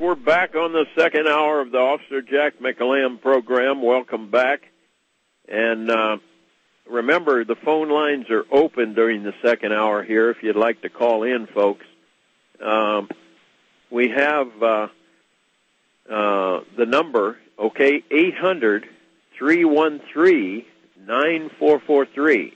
we're back on the second hour of the Officer Jack McAlam program. Welcome back. And remember, the phone lines are open during the second hour here if you'd like to call in, folks. We have the number, okay, 800-313-9443,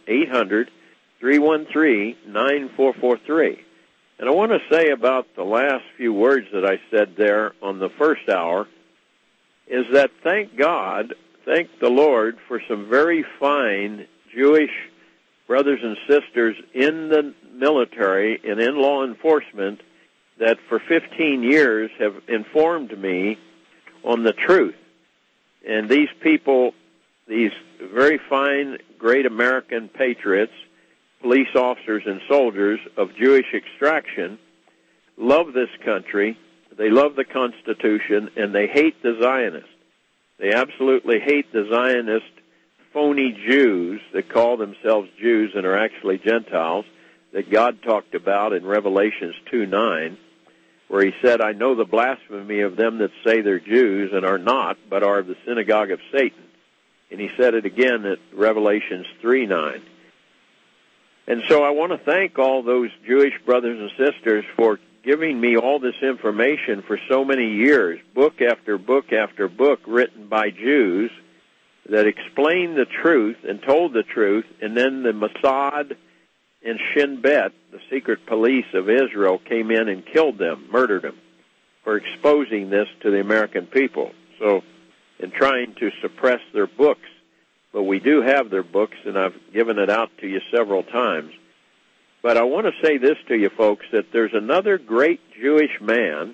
800-313-9443. And I want to say about the last few words that I said there on the first hour is that thank God, thank the Lord for some very fine Jewish brothers and sisters in the military and in law enforcement that for 15 years have informed me on the truth. And these people, these very fine, great American patriots, police officers and soldiers of Jewish extraction, love this country, they love the Constitution, and they hate the Zionists. They absolutely hate the Zionist phony Jews that call themselves Jews and are actually Gentiles that God talked about in Revelations 2:9, where he said, I know the blasphemy of them that say they're Jews and are not, but are of the synagogue of Satan. And he said it again at Revelations 3:9. And so I want to thank all those Jewish brothers and sisters for giving me all this information for so many years, book after book after book written by Jews that explained the truth and told the truth, and then the Mossad and Shin Bet, the secret police of Israel, came in and killed them, murdered them, for exposing this to the American people. So, in trying to suppress their books. But we do have their books, and I've given it out to you several times. But I want to say this to you folks, that there's another great Jewish man,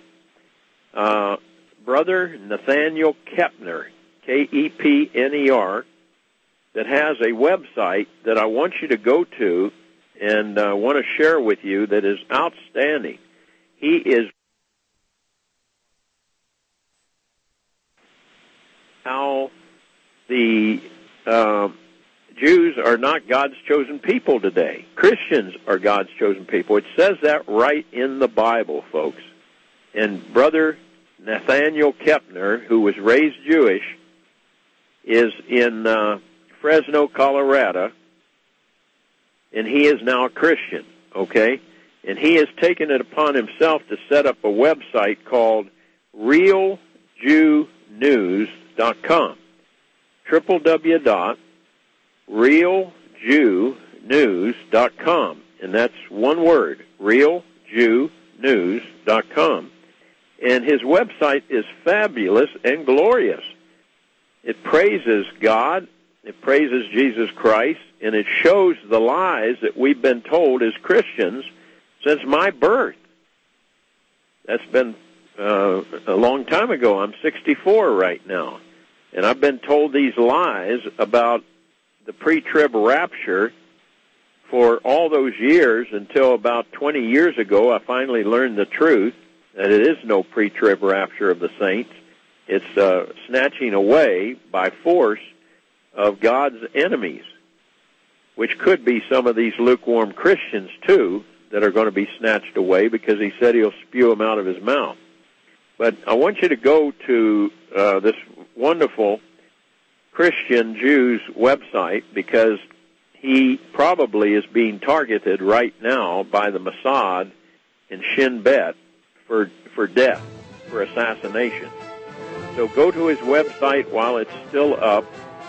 Brother Nathaniel Kepner, Kepner, that has a website that I want you to go to and want to share with you that is outstanding. He is how the Jews are not God's chosen people today. Christians are God's chosen people. It says that right in the Bible, folks. And Brother Nathaniel Kepner, who was raised Jewish, is in Fresno, Colorado, and he is now a Christian, okay? And he has taken it upon himself to set up a website called RealJewNews.com. www.realjewnews.com, and that's one word, realjewnews.com. And his website is fabulous and glorious. It praises God, it praises Jesus Christ, and it shows the lies that we've been told as Christians since my birth. That's been a long time ago. I'm 64 right now. And I've been told these lies about the pre-trib rapture for all those years until about 20 years ago I finally learned the truth, that it is no pre-trib rapture of the saints. It's snatching away by force of God's enemies, which could be some of these lukewarm Christians, too, that are going to be snatched away because he said he'll spew them out of his mouth. But I want you to go to this wonderful Christian Jew's website, because he probably is being targeted right now by the Mossad and Shin Bet for death, for assassination. So go to his website while it's still up,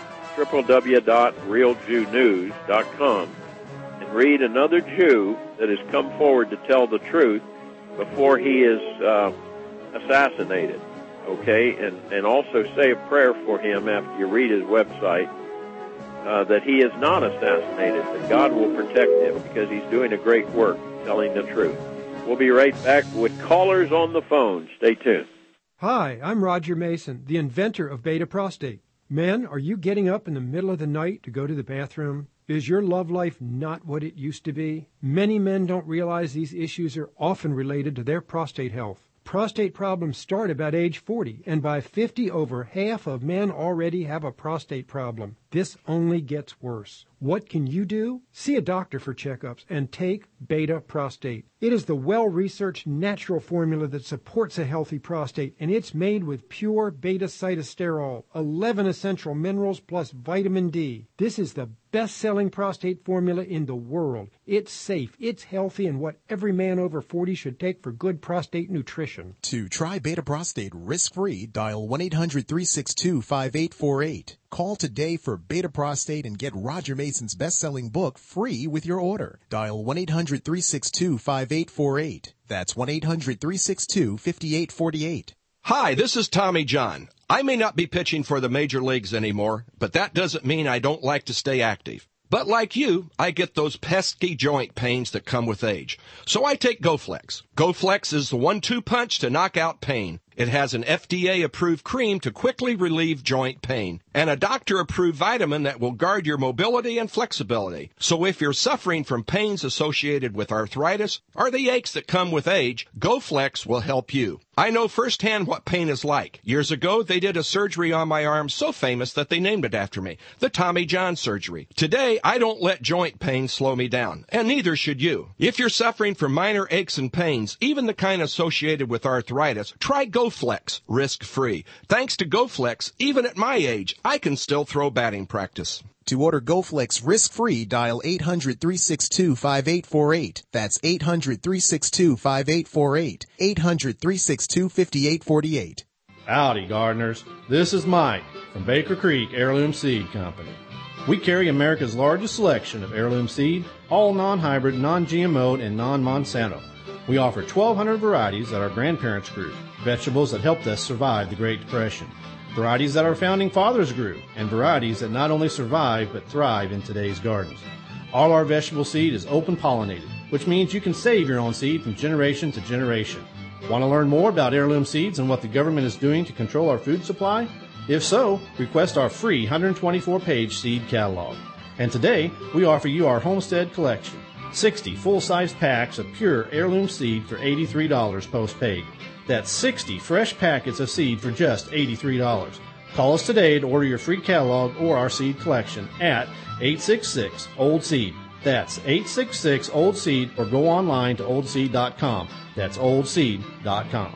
www.realjewnews.com, and read another Jew that has come forward to tell the truth before he is assassinated, okay? And also say a prayer for him after you read his website, that he is not assassinated, that God will protect him because he's doing a great work telling the truth. We'll be right back with callers on the phone. Stay tuned. Hi, I'm Roger Mason, the inventor of Beta Prostate. Men, are you getting up in the middle of the night to go to the bathroom? Is your love life not what it used to be? Many men don't realize these issues are often related to their prostate health. Prostate problems start about age 40, and by 50, over half of men already have a prostate problem. This only gets worse. What can you do? See a doctor for checkups and take Beta Prostate. It is the well-researched natural formula that supports a healthy prostate, and it's made with pure beta-cytosterol, 11 essential minerals plus vitamin D. This is the best-selling prostate formula in the world. It's safe, it's healthy, and what every man over 40 should take for good prostate nutrition. To try Beta Prostate risk-free, dial 1-800-362-5848. Call today for Beta Prostate and get Roger Mason's best-selling book free with your order. Dial 1-800-362-5848. That's 1-800-362-5848. Hi, this is Tommy John. I may not be pitching for the major leagues anymore, but that doesn't mean I don't like to stay active. But like you, I get those pesky joint pains that come with age. So I take GoFlex. GoFlex is the 1-2 punch to knock out pain. It has an FDA-approved cream to quickly relieve joint pain and a doctor-approved vitamin that will guard your mobility and flexibility. So if you're suffering from pains associated with arthritis or the aches that come with age, GoFlex will help you. I know firsthand what pain is like. Years ago, they did a surgery on my arm so famous that they named it after me, the Tommy John surgery. Today, I don't let joint pain slow me down, and neither should you. If you're suffering from minor aches and pains, even the kind associated with arthritis, try GoFlex, risk-free. Thanks to GoFlex, even at my age, I can still throw batting practice. To order GoFlex risk-free, dial 800-362-5848. That's 800-362-5848. 800-362-5848. Howdy, gardeners. This is Mike from Baker Creek Heirloom Seed Company. We carry America's largest selection of heirloom seed, all non-hybrid, non-GMO, and non-Monsanto. We offer 1,200 varieties that our grandparents grew, vegetables that helped us survive the Great Depression, varieties that our founding fathers grew, and varieties that not only survive but thrive in today's gardens. All our vegetable seed is open pollinated, which means you can save your own seed from generation to generation. Want to learn more about heirloom seeds and what the government is doing to control our food supply? If so, request our free 124-page seed catalog. And today, we offer you our Homestead Collection, 60 full-size packs of pure heirloom seed for $83 post-paid. That's 60 fresh packets of seed for just $83. Call us today to order your free catalog or our seed collection at 866-OLD-SEED. That's 866-OLD-SEED, or go online to oldseed.com. That's oldseed.com.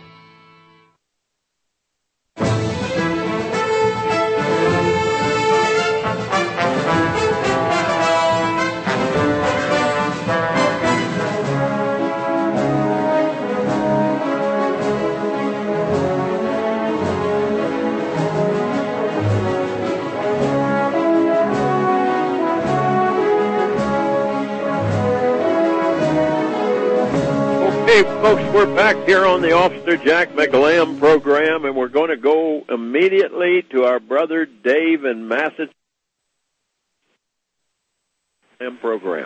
Hey, folks, we're back here on the Officer Jack McLam program, and we're going to go immediately to our brother Dave in Massachusetts program.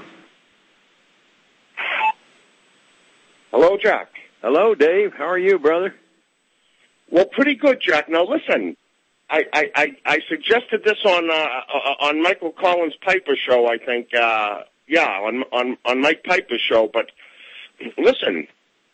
Hello, Jack. Hello, Dave. How are you, brother? Well, pretty good, Jack. Now, listen, I suggested this on Michael Collins' Piper show, I think. On Mike Piper's show, but listen,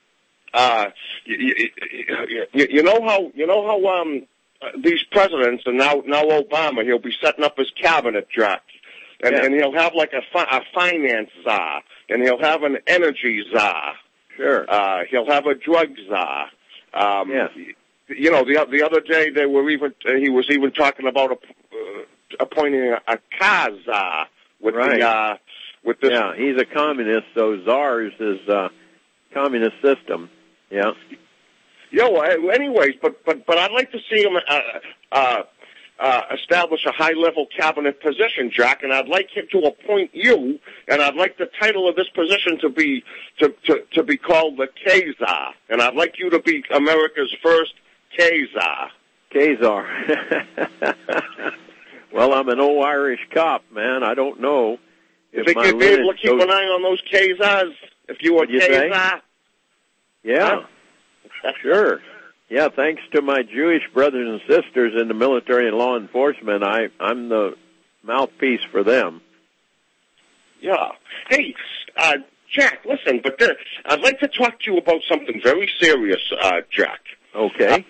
you know how these presidents, and now Obama, he'll be setting up his cabinet, Jack, and he'll have like a finance czar, and he'll have an energy czar. Sure. He'll have a drug czar. You know, the other day he was even talking about appointing a car czar with right. With this. Yeah, he's a communist, so czars is communist system. Yeah. Anyways, but I'd like to see him establish a high-level cabinet position, Jack, and I'd like him to appoint you, and I'd like the title of this position to be called the K-Czar, and I'd like you to be America's first K-Czar. K-Czar. Well, I'm an old Irish cop, man. I don't know. You think you'd be able to keep an eye on those K-Czars if you were K-Czar? Yeah, sure. Yeah, thanks to my Jewish brothers and sisters in the military and law enforcement, I'm the mouthpiece for them. Yeah. Hey, Jack, listen, but I'd like to talk to you about something very serious, Jack. Okay.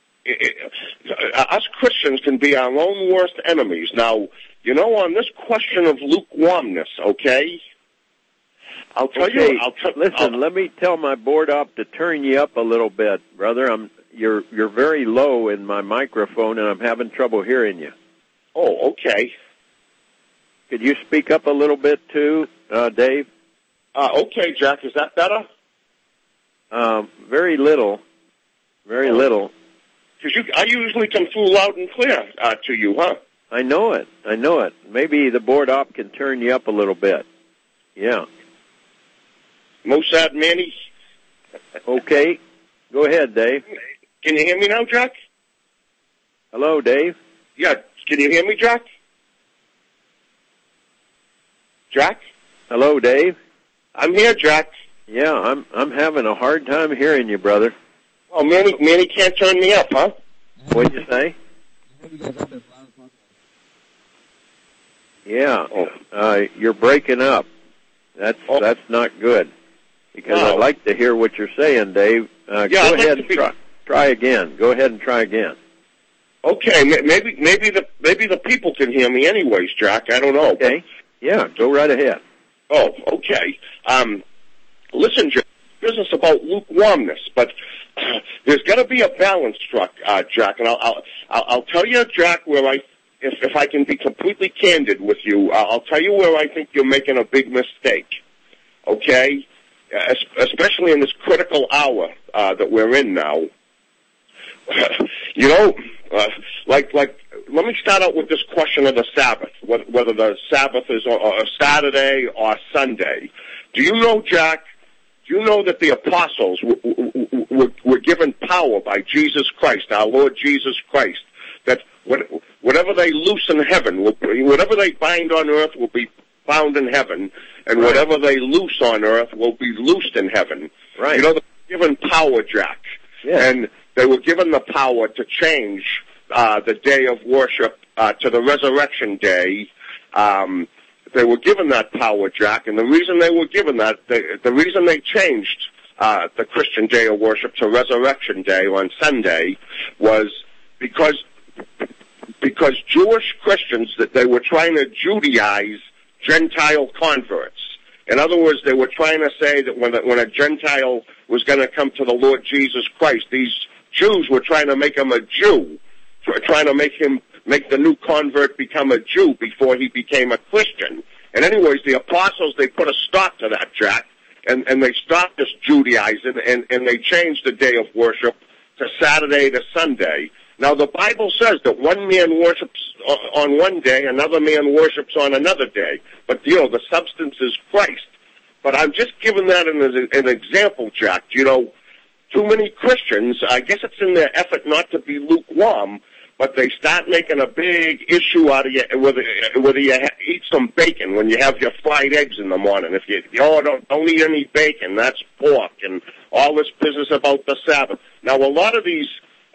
Us Christians can be our own worst enemies. Now, you know, on this question of lukewarmness, okay, I'll tell Okay, you. Listen, let me tell my board op to turn you up a little bit, brother. You're very low in my microphone, and I'm having trouble hearing you. Oh, okay. Could you speak up a little bit too, Dave? Okay, Jack. Is that better? Very little. Very little. Because I usually come through loud and clear to you, huh? I know it. Maybe the board op can turn you up a little bit. Yeah. Mossad Manny. Okay. Go ahead, Dave. Can you hear me now, Jack? Hello, Dave. Yeah. Can you hear me, Jack? Jack? Hello, Dave. I'm here, Jack. Yeah, I'm having a hard time hearing you, brother. Oh, Manny can't turn me up, huh? What'd you say? Yeah. You're breaking up. That's not good. Because I'd like to hear what you're saying, Dave. Go ahead and try again. Go ahead and try again. Okay, maybe the people can hear me anyways, Jack. I don't know. Okay. Yeah, go right ahead. Oh, okay. Listen, Jack, business about lukewarmness, but there's got to be a balance struck, Jack. And I'll tell you, Jack, where if I can be completely candid with you, I'll tell you where I think you're making a big mistake. Okay, especially in this critical hour that we're in now. You know, like. Let me start out with this question of the Sabbath, whether the Sabbath is a Saturday or Sunday. Do you know, Jack? Do you know that the apostles were given power by Jesus Christ, our Lord Jesus Christ, that whatever they loose in heaven, whatever they bind on earth will be bound in heaven, and whatever they loose on earth will be loosed in heaven. Right. You know, they were given power, Jack. Yeah. And they were given the power to change the day of worship to the resurrection day. They were given that power, Jack, and the reason they were given that, the reason they changed the Christian day of worship to Resurrection Day on Sunday was because Jewish Christians, that they were trying to Judaize Gentile converts. In other words, they were trying to say that when a Gentile was going to come to the Lord Jesus Christ, these Jews were trying to make him a Jew, trying to make the new convert become a Jew before he became a Christian. And anyways, the apostles, they put a stop to that, Jack, and they stopped this Judaizing, and they changed the day of worship to Saturday to Sunday. Now, the Bible says that one man worships on one day, another man worships on another day. But, you know, the substance is Christ. But I'm just giving that as an example, Jack. You know, too many Christians, I guess it's in their effort not to be lukewarm, but they start making a big issue out of you, whether you eat some bacon when you have your fried eggs in the morning. If you don't eat any bacon, that's pork, and all this business about the Sabbath. Now, a lot of these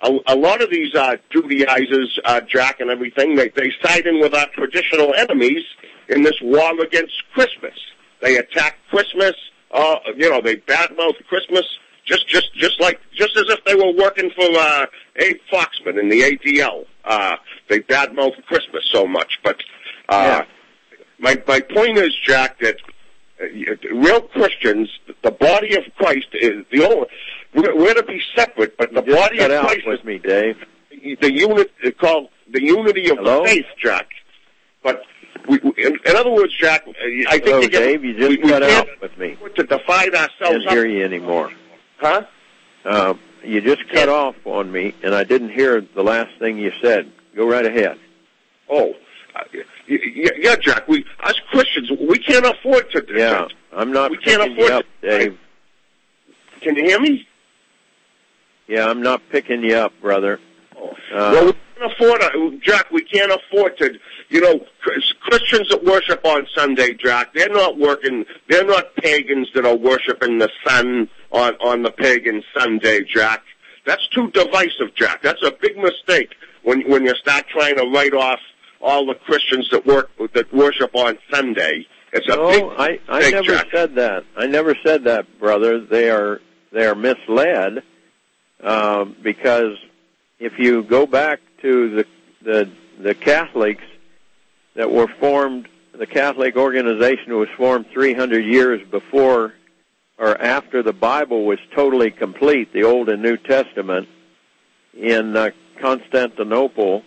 Judaizers, Jack, and everything, they side in with our traditional enemies in this war against Christmas. They attack Christmas. They badmouth Christmas. Just as if they were working for Abe Foxman in the ADL. They badmouth Christmas so much. But my point is, Jack, that real Christians, the body of Christ is the only. We're to be separate, but the body of Christ with me, Dave. The unity of the faith, Jack. But in other words, Jack, I think Dave, you just cut out with me. To divide ourselves I can't hear you anymore. Huh? You just cut off on me, and I didn't hear the last thing you said. Go right ahead. Oh, yeah, Jack. Us Christians, we can't afford to. Yeah, I'm not picking you up, Dave. Can you hear me? Yeah, I'm not picking you up, brother. Well, we can't afford Jack. We can't afford to. You know, Christians that worship on Sunday, Jack, they're not working. They're not pagans that are worshiping the sun on the pagan Sunday, Jack. That's too divisive, Jack. That's a big mistake when you start trying to write off all the Christians that worship on Sunday. It's a big mistake, I never Jack. said that. I never said that, brother. They are misled because if you go back to the Catholics that were formed the Catholic organization was formed 300 years before or after the Bible was totally complete, the Old and New Testament, in Constantinople.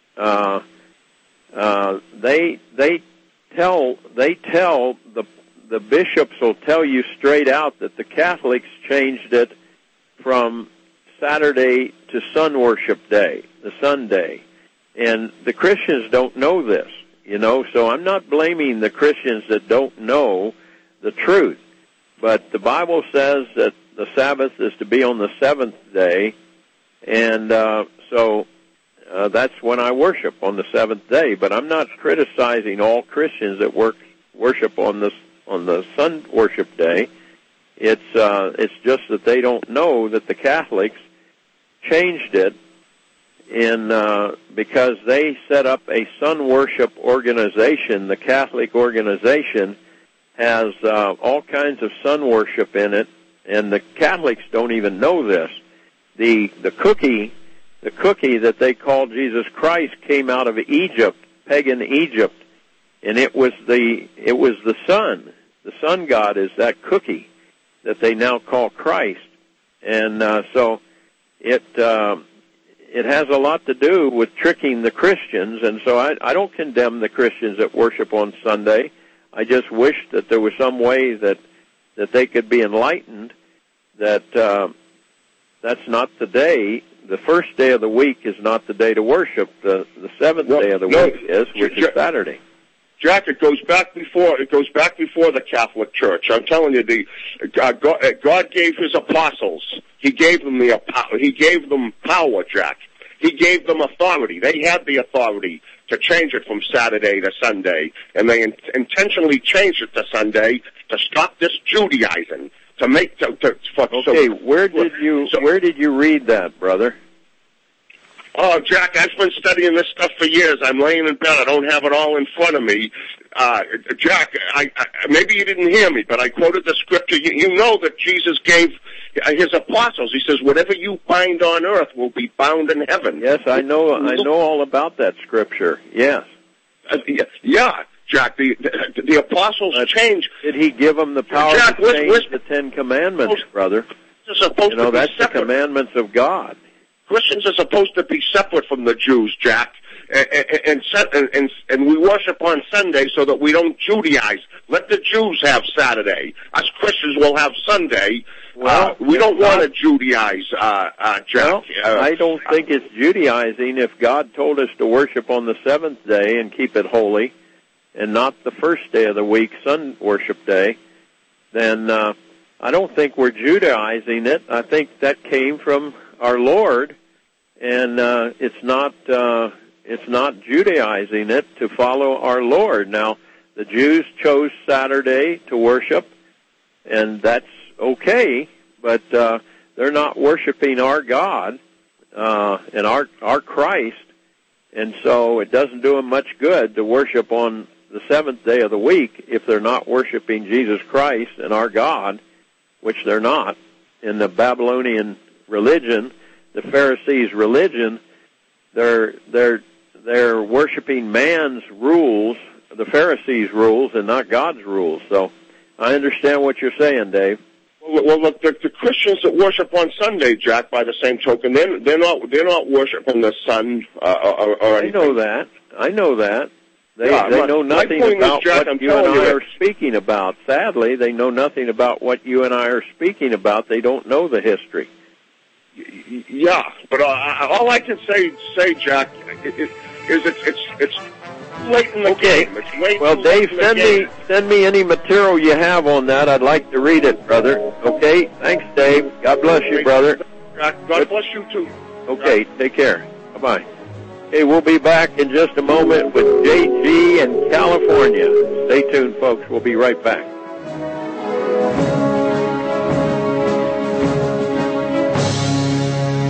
They tell the bishops will tell you straight out that the Catholics changed it from Saturday to Sun Worship Day, the Sunday. And the Christians don't know this, so I'm not blaming the Christians that don't know the truth. But the Bible says that the Sabbath is to be on the seventh day, and so that's when I worship, on the seventh day. But I'm not criticizing all Christians that worship on the Sun Worship Day. It's just that they don't know that the Catholics changed it because they set up a Sun Worship organization. The Catholic organization has all kinds of sun worship in it, and the Catholics don't even know this. The cookie that they call Jesus Christ came out of Egypt, pagan Egypt, and it was the sun. The sun god is that cookie that they now call Christ, and so it has a lot to do with tricking the Christians. And so I don't condemn the Christians that worship on Sunday. I just wish that there was some way that they could be enlightened that that's not the day. The first day of the week is not the day to worship. The seventh day of the week is, which is Saturday. Jack, it goes back before the Catholic Church. I'm telling you, God gave His apostles. He gave them power, Jack. He gave them authority. They had the authority to change it from Saturday to Sunday, and they intentionally changed it to Sunday to stop this Judaizing. Where did you read that, brother? Oh, Jack, I've been studying this stuff for years. I'm laying in bed. I don't have it all in front of me. Jack, maybe you didn't hear me, but I quoted the scripture. You know that Jesus gave His apostles. He says, whatever you bind on earth will be bound in heaven. Yes, I know all about that scripture. Yes. Yeah, Jack, the apostles changed. Did He give them the power to change the Ten Commandments, brother? That's the commandments of God. Christians are supposed to be separate from the Jews, Jack, and we worship on Sunday so that we don't Judaize. Let the Jews have Saturday. Us Christians will have Sunday. Well, we don't want to Judaize, Jack. Well, I don't think it's Judaizing if God told us to worship on the seventh day and keep it holy, and not the first day of the week, Sun Worship Day. Then I don't think we're Judaizing it. I think that came from our Lord, and it's not Judaizing it to follow our Lord. Now, the Jews chose Saturday to worship, and that's okay, but they're not worshiping our God and our Christ, and so it doesn't do them much good to worship on the seventh day of the week if they're not worshiping Jesus Christ and our God, which they're not. In the Babylonian religion, the Pharisees' religion, they're worshiping man's rules, the Pharisees' rules, and not God's rules. So I understand what you're saying, Dave. Well, look, the Christians that worship on Sunday, Jack, by the same token, they're not worshiping the sun or anything. I know that. They know nothing about Jack, what you and I are speaking about. Sadly, they know nothing about what you and I are speaking about. They don't know the history. Yeah, but all I can say, Jack, is it's late in the game. It's late. Well, Dave, send me any material you have on that. I'd like to read it, brother. Okay, thanks, Dave. God bless you, brother. God bless you too. Okay, take care. Bye-bye. Okay, we'll be back in just a moment with JG in California. Stay tuned, folks. We'll be right back.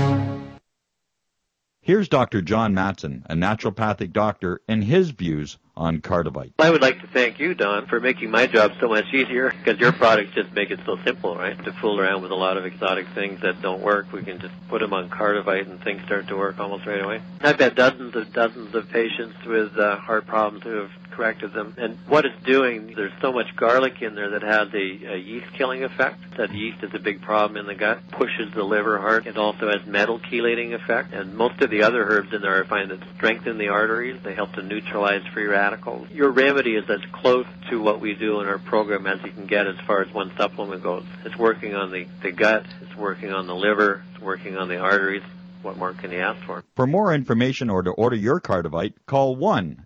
Here's Dr. John Mattson, a naturopathic doctor, and his views on Cardivite. I would like to thank you, Don, for making my job so much easier, because your products just make it so simple, right? To fool around with a lot of exotic things that don't work, we can just put them on Cardivite and things start to work almost right away. I've had dozens of patients with heart problems who have corrected them. And what it's doing, there's so much garlic in there that has a yeast-killing effect. That yeast is a big problem in the gut, pushes the liver hard. It also has metal chelating effect. And most of the other herbs in there I find that strengthen the arteries. They help to neutralize free radicals. Your remedy is as close to what we do in our program as you can get as far as one supplement goes. It's working on the gut, it's working on the liver, it's working on the arteries. What more can you ask for? For more information or to order your Cardivite, call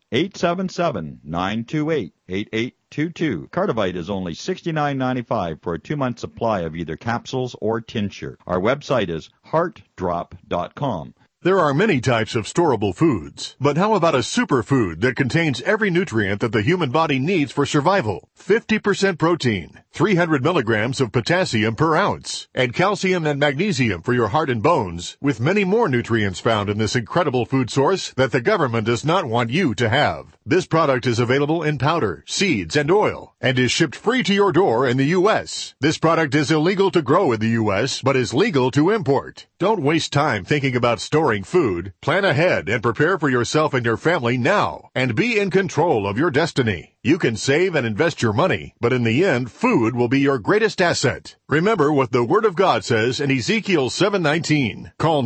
1-877-928-8822. Cardivite is only $69.95 for a 2-month supply of either capsules or tincture. Our website is heartdrop.com. There are many types of storable foods, but how about a superfood that contains every nutrient that the human body needs for survival? 50% protein, 300 milligrams of potassium per ounce, and calcium and magnesium for your heart and bones, with many more nutrients found in this incredible food source that the government does not want you to have. This product is available in powder, seeds, and oil, and is shipped free to your door in the U.S. This product is illegal to grow in the U.S., but is legal to import. Don't waste time thinking about storing food. Plan ahead and prepare for yourself and your family now, and be in control of your destiny. You can save and invest your money, but in the end, food will be your greatest asset. Remember what the Word of God says in Ezekiel 7:19. Call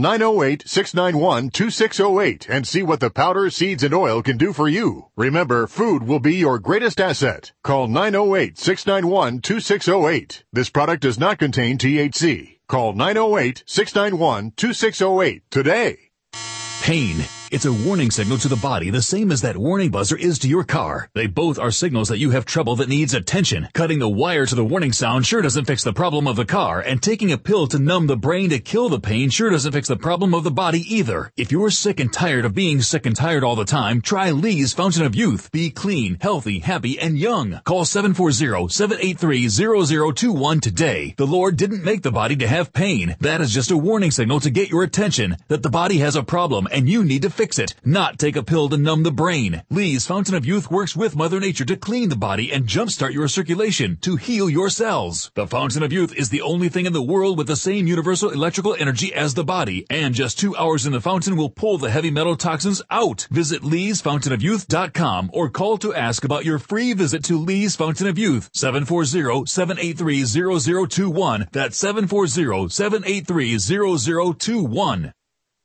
908-691-2608 and see what the powder, seeds, and oil can do for you. Remember, food will be your greatest asset. Call 908-691-2608. This product does not contain THC. Call 908-691-2608 today. Pain. It's a warning signal to the body, the same as that warning buzzer is to your car. They both are signals that you have trouble that needs attention. Cutting the wire to the warning sound sure doesn't fix the problem of the car, and taking a pill to numb the brain to kill the pain sure doesn't fix the problem of the body either. If you're sick and tired of being sick and tired all the time, try Lee's Fountain of Youth. Be clean, healthy, happy, and young. Call 740-783-0021 today. The Lord didn't make the body to have pain. That is just a warning signal to get your attention that the body has a problem and you need to fix it, not take a pill to numb the brain. Lee's Fountain of Youth works with Mother Nature to clean the body and jumpstart your circulation to heal your cells. The Fountain of Youth is the only thing in the world with the same universal electrical energy as the body, and just 2 hours in the fountain will pull the heavy metal toxins out. Visit leesfountainofyouth.com or call to ask about your free visit to Lee's Fountain of Youth, 740-783-0021. That's 740-783-0021.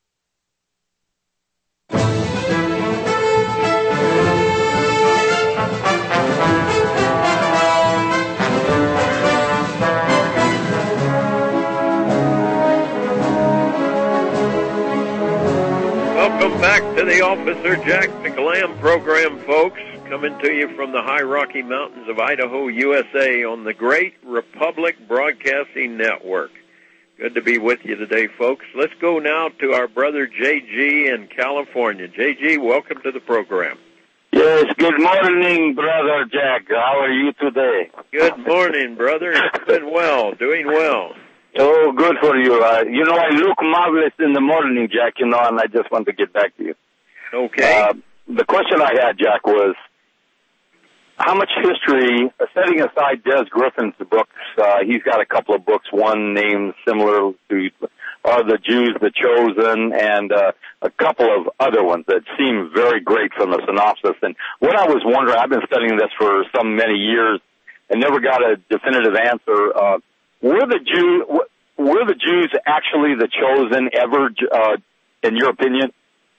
Welcome back to the Officer Jack McLamb program, folks. Coming to you from the high Rocky Mountains of Idaho, USA on the Great Republic Broadcasting Network. Good to be with you today, folks. Let's go now to our brother J.G. in California. J.G., welcome to the program. Yes, good morning, Brother Jack. How are you today? Good morning, brother. Doing well. Oh, good for you. I look marvelous in the morning, Jack, and I just want to get back to you. Okay. The question I had, Jack, was how much history, setting aside Des Griffin's books, he's got a couple of books, one named similar to The Jews, The Chosen, and a couple of other ones that seem very great from the synopsis. And what I was wondering, I've been studying this for many years and never got a definitive answer. Were the Jews actually the chosen ever, in your opinion?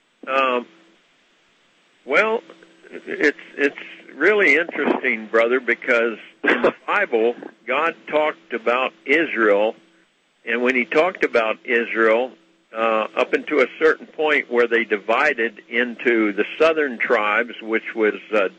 Well, it's really interesting, brother, because in the Bible, God talked about Israel, and when he talked about Israel, up until a certain point where they divided into the southern tribes, which was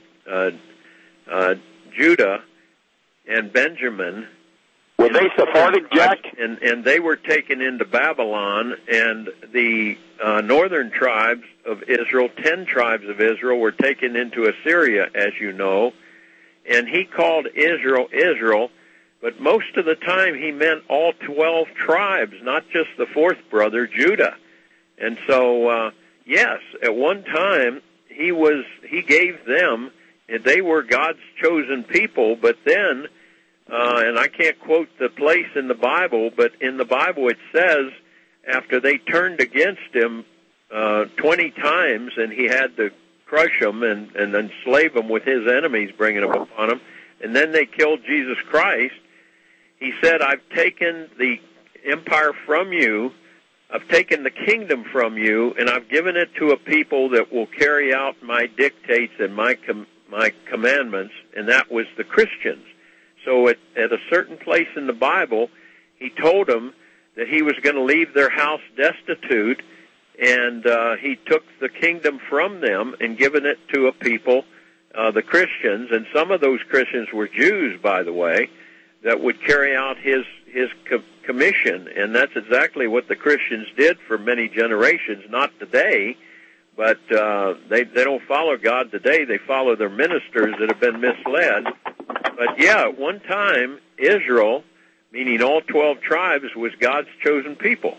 Judah and Benjamin. Were they Sephardic, Jack? And they were taken into Babylon, and the northern tribes of Israel, 10 tribes of Israel, were taken into Assyria, as you know. And he called Israel, Israel, but most of the time he meant all 12 tribes, not just the fourth brother, Judah. And so, yes, at one time he gave them, and they were God's chosen people. But then, and I can't quote the place in the Bible, but in the Bible it says after they turned against him 20 times, and he had to crush them and enslave them with his enemies, bringing them upon him, and then they killed Jesus Christ. He said, I've taken the empire from you, I've taken the kingdom from you, and I've given it to a people that will carry out my dictates and my commandments, and that was the Christians. So at a certain place in the Bible, he told them that he was going to leave their house destitute, and he took the kingdom from them and given it to a people, the Christians, and some of those Christians were Jews, by the way, that would carry out his commission, and that's exactly what the Christians did for many generations. Not today, but they don't follow God today. They follow their ministers that have been misled. But yeah, at one time, Israel, meaning all 12 tribes, was God's chosen people.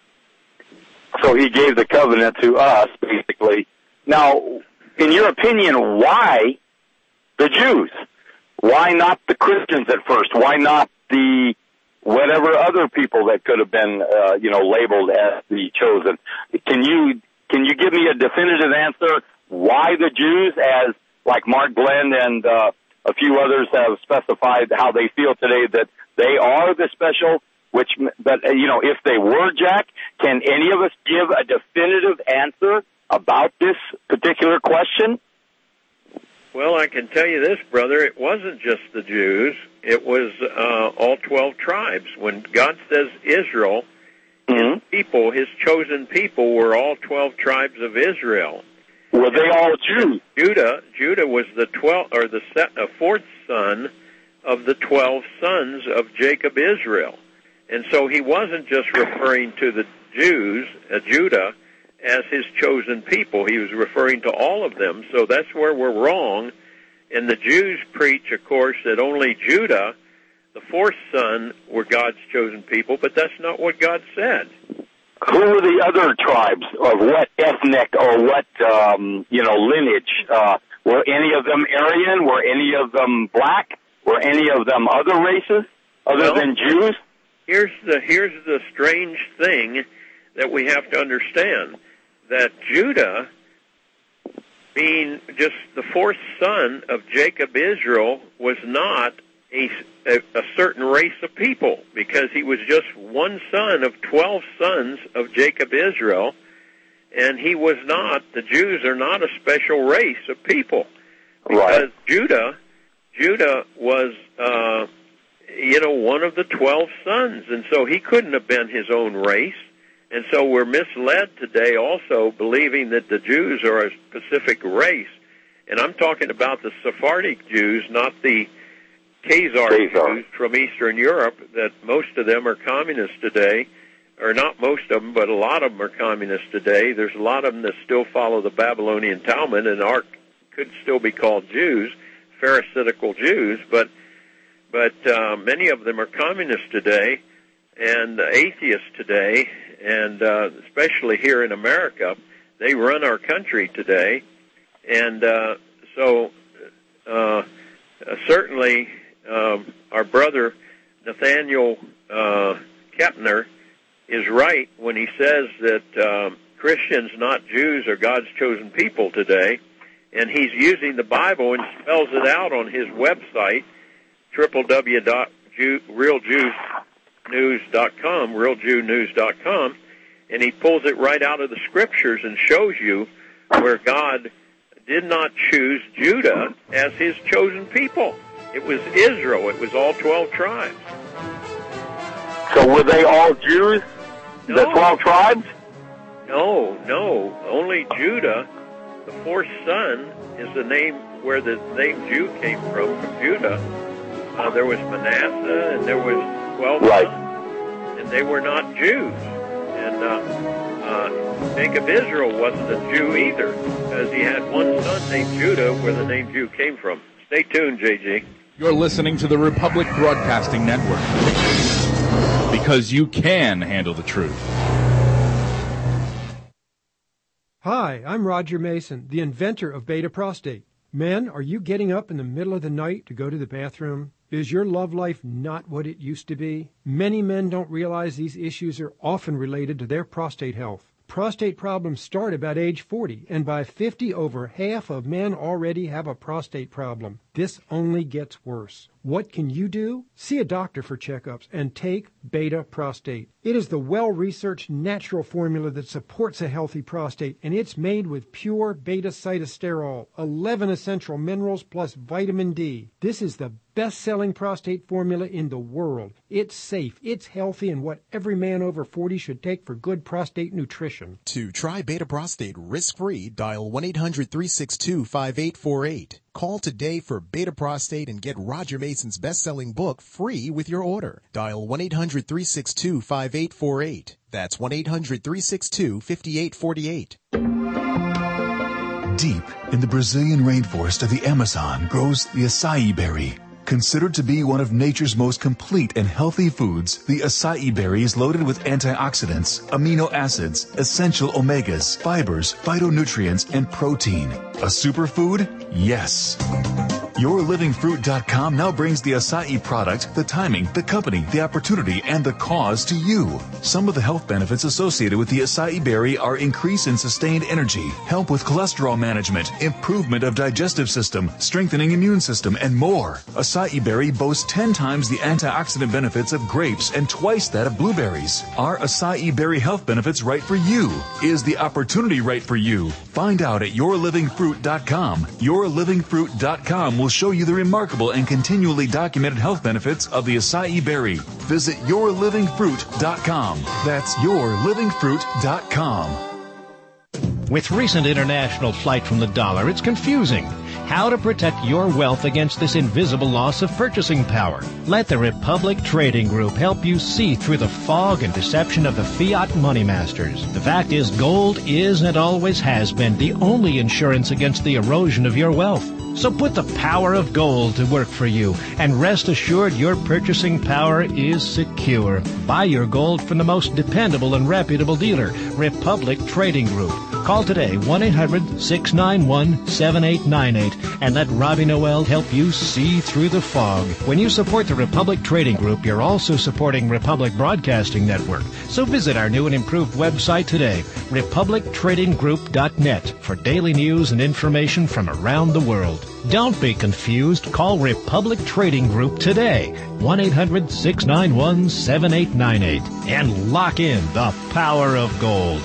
So he gave the covenant to us, basically. Now, in your opinion, why the Jews? Why not the Christians at first? Why not the whatever other people that could have been, labeled as the chosen? Can you give me a definitive answer why the Jews, as like Mark Glenn and a few others have specified how they feel today that they are the special? But if they were, Jack, can any of us give a definitive answer about this particular question? Well, I can tell you this, brother. It wasn't just the Jews. It was all 12 tribes. When God says Israel, his people, his chosen people, were all 12 tribes of Israel. Were they all Jews? Judah was the fourth son of the 12 sons of Jacob Israel. And so he wasn't just referring to the Jews, Judah, as his chosen people. He was referring to all of them. So that's where we're wrong. And the Jews preach, of course, that only Judah, the fourth son, were God's chosen people, but that's not what God said. Who were the other tribes? Of what ethnic or what, lineage? Were any of them Aryan? Were any of them black? Were any of them other races other than Jews? Here's the strange thing that we have to understand, that Judah, being just the fourth son of Jacob Israel, was not a certain race of people, because he was just one son of 12 sons of Jacob Israel, and he was not, the Jews are not a special race of people, because Judah was one of the 12 sons, and so he couldn't have been his own race. And so we're misled today also, believing that the Jews are a specific race. And I'm talking about the Sephardic Jews, not the Khazar Jews from Eastern Europe, that most of them are communists today. Or not most of them, but a lot of them are communists today. There's a lot of them that still follow the Babylonian Talmud and could still be called Jews, Pharisaical Jews, but many of them are communists today and atheists today, and especially here in America. They run our country today, and certainly our brother Nathaniel Kepner is right when he says that Christians, not Jews, are God's chosen people today, and he's using the Bible and spells it out on his website, realjewnews.com, and he pulls it right out of the Scriptures and shows you where God did not choose Judah as his chosen people. It was Israel. It was all 12 tribes. So were they all Jews, the 12 tribes? No. Only Judah, the fourth son, is the name where the name Jew came from Judah. There was Manasseh, and there was 12 sons, and they were not Jews. And Jacob Israel wasn't a Jew either, because he had one son named Judah, where the name Jew came from. Stay tuned, JG. You're listening to the Republic Broadcasting Network, because you can handle the truth. Hi, I'm Roger Mason, the inventor of Beta Prostate. Men, are you getting up in the middle of the night to go to the bathroom? Is your love life not what it used to be? Many men don't realize these issues are often related to their prostate health. Prostate problems start about age 40, and by 50, over half of men already have a prostate problem. This only gets worse. What can you do? See a doctor for checkups and take Beta Prostate. It is the well-researched natural formula that supports a healthy prostate, and it's made with pure beta-cytosterol, 11 essential minerals plus vitamin D. This is the best-selling prostate formula in the world. It's safe, it's healthy, and what every man over 40 should take for good prostate nutrition. To try Beta Prostate risk-free, dial 1-800-362-5848. Call today for Beta Prostate and get Roger Mason's best-selling book free with your order. Dial 1-800-362-5848. That's 1-800-362-5848. Deep in the Brazilian rainforest of the Amazon grows the acai berry. Considered to be one of nature's most complete and healthy foods, the acai berry is loaded with antioxidants, amino acids, essential omegas, fibers, phytonutrients, and protein. A superfood? Yes. YourLivingFruit.com now brings the acai product, the timing, the company, the opportunity, and the cause to you. Some of the health benefits associated with the acai berry are increase in sustained energy, help with cholesterol management, improvement of digestive system, strengthening immune system, and more. Acai berry boasts 10 times the antioxidant benefits of grapes and twice that of blueberries. Are acai berry health benefits right for you? Is the opportunity right for you? Find out at YourLivingFruit.com. YourLivingFruit.com will show you the remarkable and continually documented health benefits of the acai berry. Visit YourLivingFruit.com. That's YourLivingFruit.com. With recent international flight from the dollar, it's confusing. How to protect your wealth against this invisible loss of purchasing power. Let the Republic Trading Group help you see through the fog and deception of the fiat money masters. The fact is, gold is and always has been the only insurance against the erosion of your wealth. So put the power of gold to work for you, and rest assured your purchasing power is secure. Buy your gold from the most dependable and reputable dealer, Republic Trading Group. Call today, 1-800-691-7898, and let Robbie Noel help you see through the fog. When you support the Republic Trading Group, you're also supporting Republic Broadcasting Network. So visit our new and improved website today, republictradinggroup.net, for daily news and information from around the world. Don't be confused. Call Republic Trading Group today, 1-800-691-7898, and lock in the power of gold.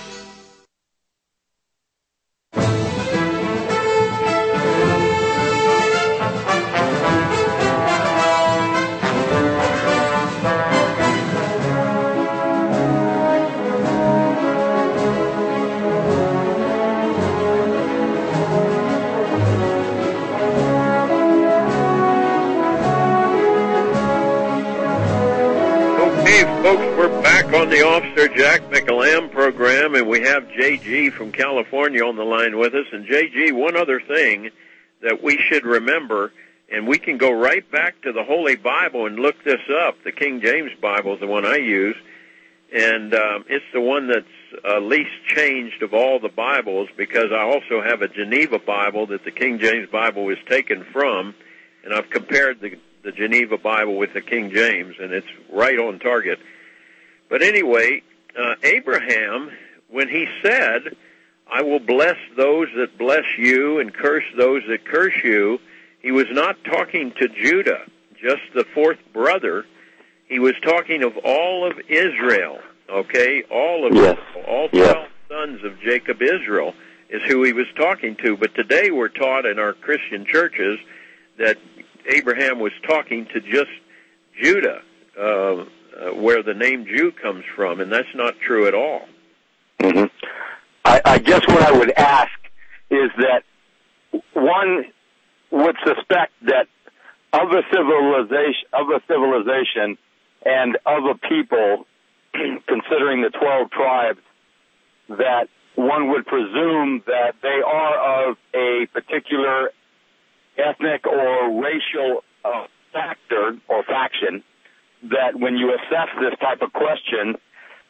On the Officer Jack McAlam program, and we have J.G. from California on the line with us. And J.G., one other thing that we should remember, and we can go right back to the Holy Bible and look this up. The King James Bible is the one I use, and it's the one that's least changed of all the Bibles, because I also have a Geneva Bible that the King James Bible was taken from, and I've compared the Geneva Bible with the King James, and it's right on target. But anyway, Abraham, when he said, I will bless those that bless you and curse those that curse you, he was not talking to Judah, just the fourth brother. He was talking of all of Israel, okay? All of Israel, all 12 sons of Jacob Israel is who he was talking to. But today we're taught in our Christian churches that Abraham was talking to just Judah, where the name Jew comes from, and that's not true at all. Mm-hmm. I guess what I would ask is that one would suspect that of a civilization and of a people, considering the 12 tribes, that one would presume that they are of a particular ethnic or racial factor or faction, that when you assess this type of question,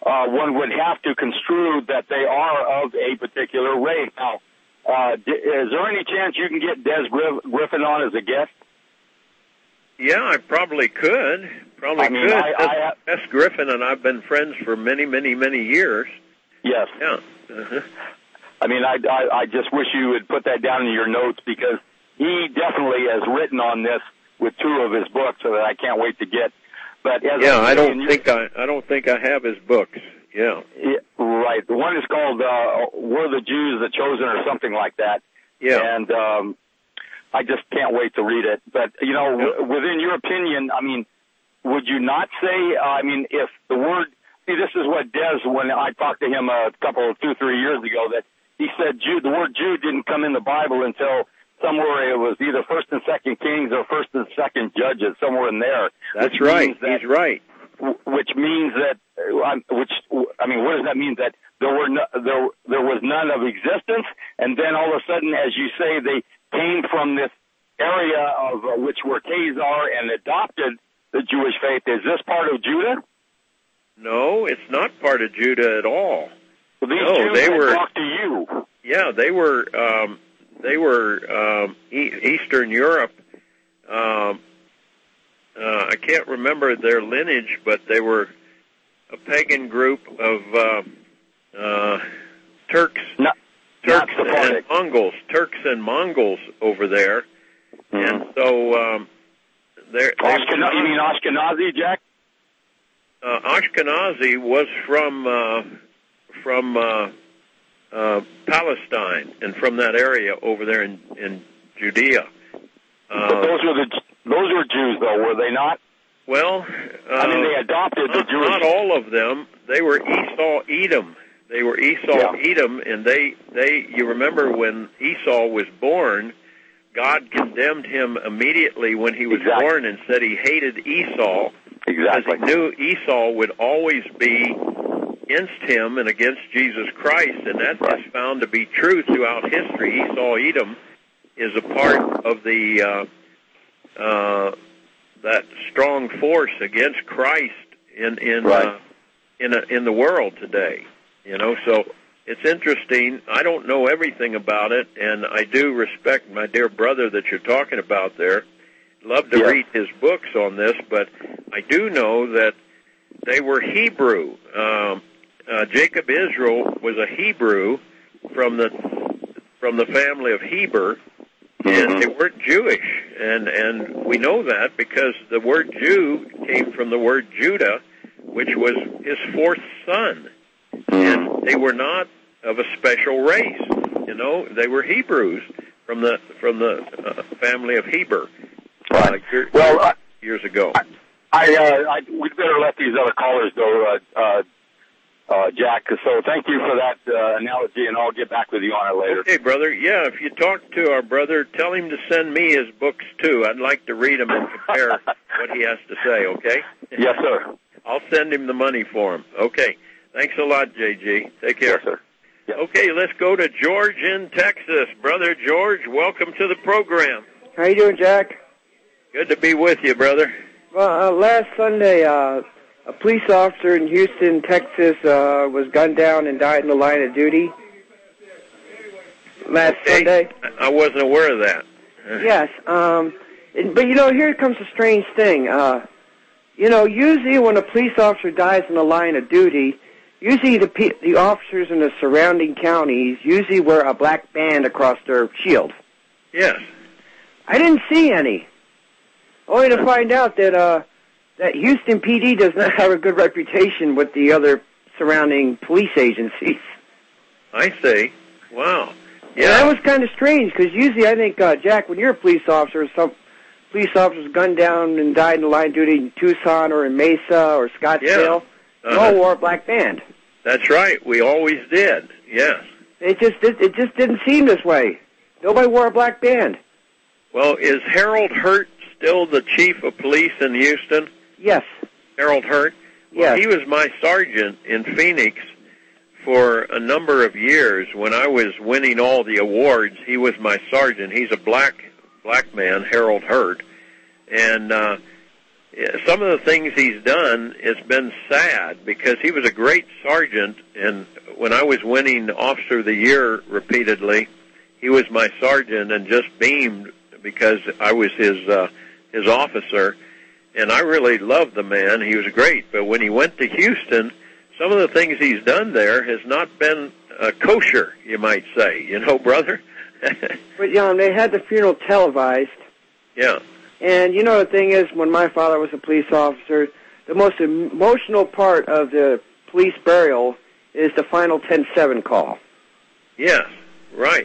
one would have to construe that they are of a particular race. Now, is there any chance you can get Des Griffin on as a guest? Yeah, I probably could. Des Griffin and I've been friends for many, many, many years. Yes. Yeah. Uh-huh. I mean, I just wish you would put that down in your notes, because he definitely has written on this with 2 of his books, so that I can't wait to get. But I don't think I have his books. Yeah. Right. The one is called "Were the Jews the Chosen" or something like that. Yeah. And I just can't wait to read it. But within your opinion, I mean, would you not say? I mean, if the word, this is what Des, when I talked to him a couple, 2-3 years ago, that he said the word Jew didn't come in the Bible until somewhere it was either 1st and 2nd Kings or 1st and 2nd Judges, somewhere in there. That's right. He's right. Which means that, what does that mean? That there was none of existence, and then all of a sudden, as you say, they came from this area of which were Khazar and adopted the Jewish faith. Is this part of Judah? No, it's not part of Judah at all. Well, these Jews talk to you. Yeah, they were Eastern Europe. I can't remember their lineage, but they were a pagan group of Turks and Mongols over there. And so you mean Ashkenazi, Jack? Ashkenazi was from Palestine and from that area over there in Judea. But those were Jews, though, were they not? Well, they adopted the Jewish. Not all of them. They were Esau-Edom. Edom, and you remember when Esau was born, God condemned him immediately when he was born and said he hated Esau. Exactly. Because he knew Esau would always be against him and against Jesus Christ, and that is found to be true throughout history. Esau-Edom is a part of the that strong force against Christ in the world today. So it's interesting. I don't know everything about it, and I do respect my dear brother that you're talking about there. Love to read his books on this, but I do know that they were Hebrew. Jacob Israel was a Hebrew from the family of Heber, and they weren't Jewish, and we know that because the word Jew came from the word Judah, which was his 4th son, and they were not of a special race. They were Hebrews from the family of Heber. Years ago. We'd better let these other callers go, Jack. So thank you for that analogy, and I'll get back with you on it later. Okay, brother. Yeah, if you talk to our brother, tell him to send me his books, too. I'd like to read them and compare what he has to say, okay? Yes, sir. I'll send him the money for him. Okay. Thanks a lot, JG. Take care. Yes, sir. Yep. Okay, let's go to George in Texas. Brother George, welcome to the program. How you doing, Jack? Good to be with you, brother. Well, last Sunday, a police officer in Houston, Texas, was gunned down and died in the line of duty. Last Sunday. I wasn't aware of that. Yes. But, here comes a strange thing. Usually when a police officer dies in the line of duty, usually the officers in the surrounding counties usually wear a black band across their shield. Yes. I didn't see any. Only to find out that Houston PD does not have a good reputation with the other surrounding police agencies. I see. Wow. Yeah. And that was kind of strange, because usually I think, Jack, when you're a police officer, some police officers gunned down and died in the line of duty in Tucson or in Mesa or Scottsdale, they all wore a black band. That's right. We always did. Yes. It just didn't seem this way. Nobody wore a black band. Well, is Harold Hurt still the chief of police in Houston? Yes. Harold Hurt? Well, he was my sergeant in Phoenix for a number of years. When I was winning all the awards, he was my sergeant. He's a black man, Harold Hurt. And some of the things he's done has been sad because he was a great sergeant, and when I was winning Officer of the Year repeatedly, he was my sergeant and just beamed because I was his officer, and I really loved the man. He was great, but when he went to Houston, some of the things he's done there has not been kosher, you might say, brother? But, they had the funeral televised. Yeah. And, the thing is, when my father was a police officer, the most emotional part of the police burial is the final 10-7 call. Yes, right.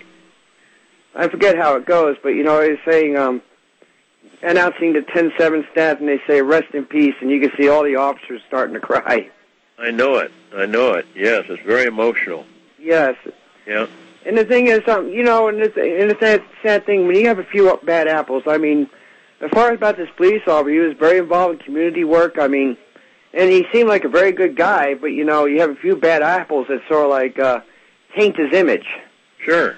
I forget how it goes, but, he's saying, announcing the 10-7 stat, and they say, rest in peace, and you can see all the officers starting to cry. I know it. Yes, it's very emotional. Yes. Yeah. And the thing is, and it's that sad thing, when you have a few bad apples, as far as about this police officer, he was very involved in community work. And he seemed like a very good guy, but, you have a few bad apples that sort of like taint his image. Sure.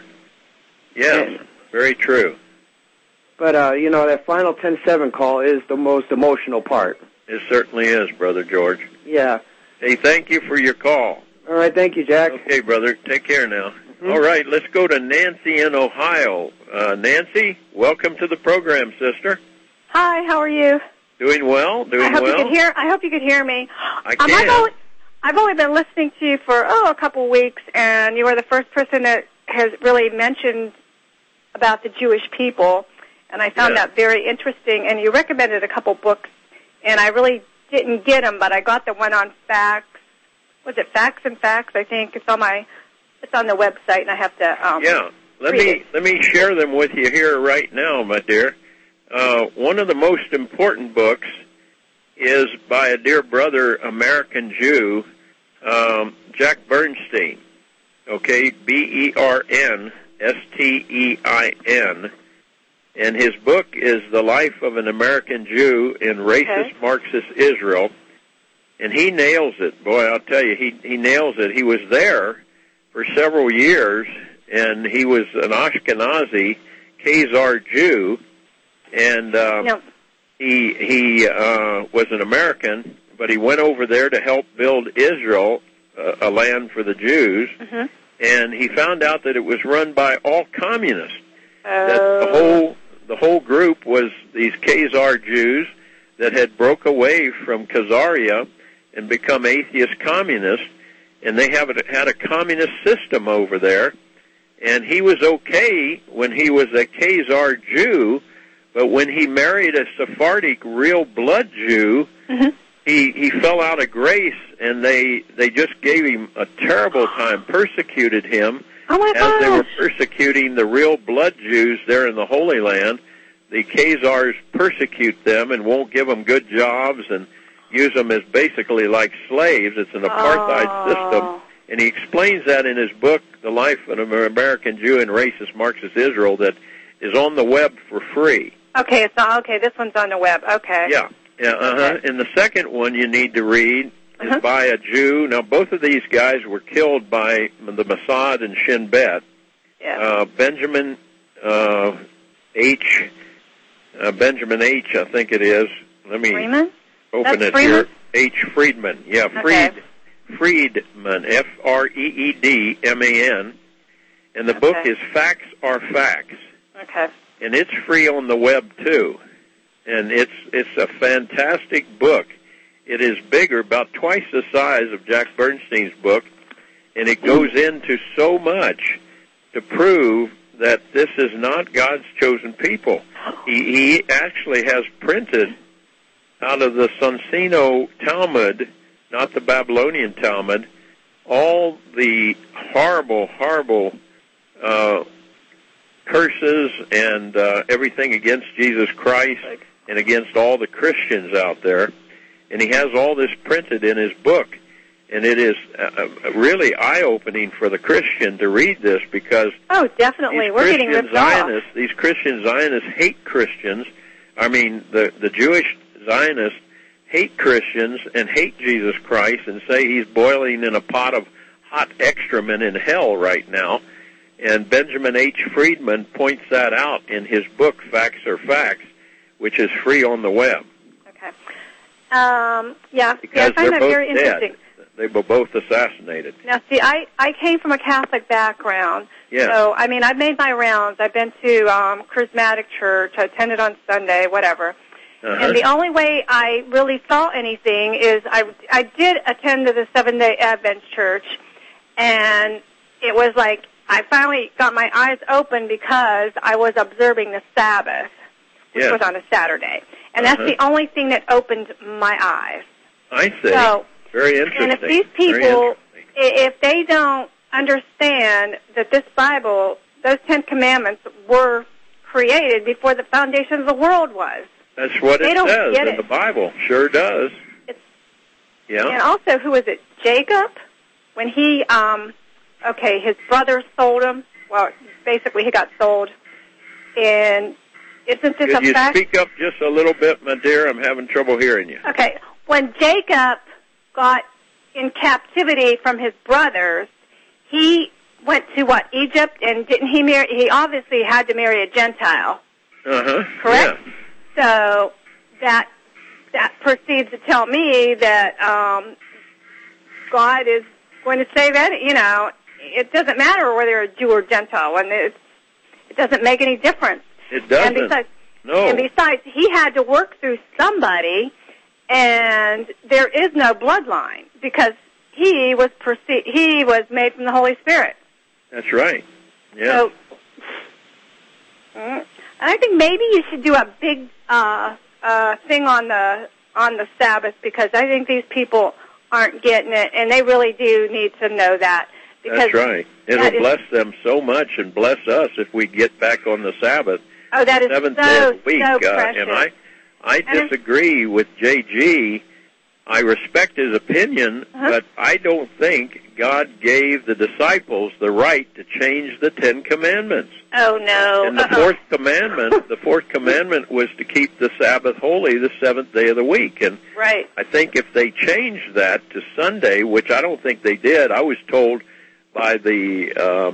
Yes, very true. But, that final 10-7 call is the most emotional part. It certainly is, Brother George. Yeah. Hey, thank you for your call. All right, thank you, Jack. Okay, brother, take care now. Mm-hmm. All right, let's go to Nancy in Ohio. Nancy, welcome to the program, sister. Hi, how are you? Doing well, I hope you could hear me. I can. I've only been listening to you for, a couple of weeks, and you are the first person that has really mentioned about the Jewish people, and I found that very interesting, and you recommended a couple books, and I really didn't get them, but I got the one on facts. Was it Facts and Facts? I think it's on the website, and I have to let me share them with you here right now, my dear. One of the most important books is by a dear brother, American Jew, Jack Bernstein. Okay, Bernstein, and his book is The Life of an American Jew in Racist Marxist Israel. And he nails it. Boy, I'll tell you, he nails it. He was there for several years, and he was an Ashkenazi Khazar Jew, and he was an American, but he went over there to help build Israel, a land for the Jews, and he found out that it was run by all communists. That the whole group was these Khazar Jews that had broke away from Khazaria and become atheist communists, and they had a communist system over there. And he was okay when he was a Khazar Jew, but when he married a Sephardic real blood Jew, he fell out of grace, and they just gave him a terrible time, persecuted him as they were persecuting the real blood Jews there in the Holy Land. The Khazars persecute them and won't give them good jobs and use them as basically like slaves. It's an apartheid system. And he explains that in his book, The Life of an American Jew in Racist Marxist Israel, that is on the web for free. Okay, this one's on the web. Okay. Yeah. And the second one you need to read is by a Jew. Now, both of these guys were killed by the Mossad and Shin Bet. Yeah. Benjamin H., I think it is. Let me open it here. H. Friedman. Yeah, Friedman, Freedman, and the book is Facts Are Facts. Okay. And it's free on the web too. And it's a fantastic book. It is bigger, about twice the size of Jack Bernstein's book, and it goes into so much to prove that this is not God's chosen people. He actually has printed out of the Sonsino Talmud, not the Babylonian Talmud, all the horrible curses and everything against Jesus Christ and against all the Christians out there. And he has all this printed in his book. And it is really eye-opening for the Christian to read this, because these Christian Zionists hate Christians. I mean, the Jewish Zionists hate Christians and hate Jesus Christ and say he's boiling in a pot of hot excrement in hell right now. And Benjamin H. Friedman points that out in his book, Facts Are Facts, which is free on the web. Okay. Yeah, Because I find that they're very both dead. interesting. They were both assassinated. Now, see, I came from a Catholic background. Yeah. So, I mean, I've made my rounds. I've been to Charismatic Church. I attended on Sunday, whatever. And the only way I really saw anything is I did attend to the Seventh-day Advent Church, and it was like I finally got my eyes open because I was observing the Sabbath, which was on a Saturday. And that's the only thing that opened my eyes. I see. So, very interesting. and if these people, if they don't understand that this Bible, those 10 Commandments were created before the foundation of the world was. That's what it says in the Bible. Sure does. And also, who was it? Jacob? When he, his brother sold him. Well, basically he got sold. And isn't this Could a you fact? speak up just a little bit, my dear? I'm having trouble hearing you. Okay. When Jacob got in captivity from his brothers, he went to Egypt, and didn't he marry? He obviously had to marry a Gentile. Correct? Yeah. So that proceeds to tell me that God is going to save any. You know, it doesn't matter whether you're a Jew or Gentile, and it doesn't make any difference. It doesn't. And besides, he had to work through somebody, and there is no bloodline because he was made from the Holy Spirit. That's right. Yeah. So, I think maybe you should do a big thing on the Sabbath, because I think these people aren't getting it, and they really do need to know that. Because that's right. It'll bless them so much and bless us if we get back on the Sabbath. Oh, that is seventh day of the week. So precious. And I disagree with J.G. I respect his opinion, but I don't think God gave the disciples the right to change the 10 Commandments. Oh, no. And the fourth commandment was to keep the Sabbath holy the seventh day of the week. And I think if they changed that to Sunday, which I don't think they did, I was told by the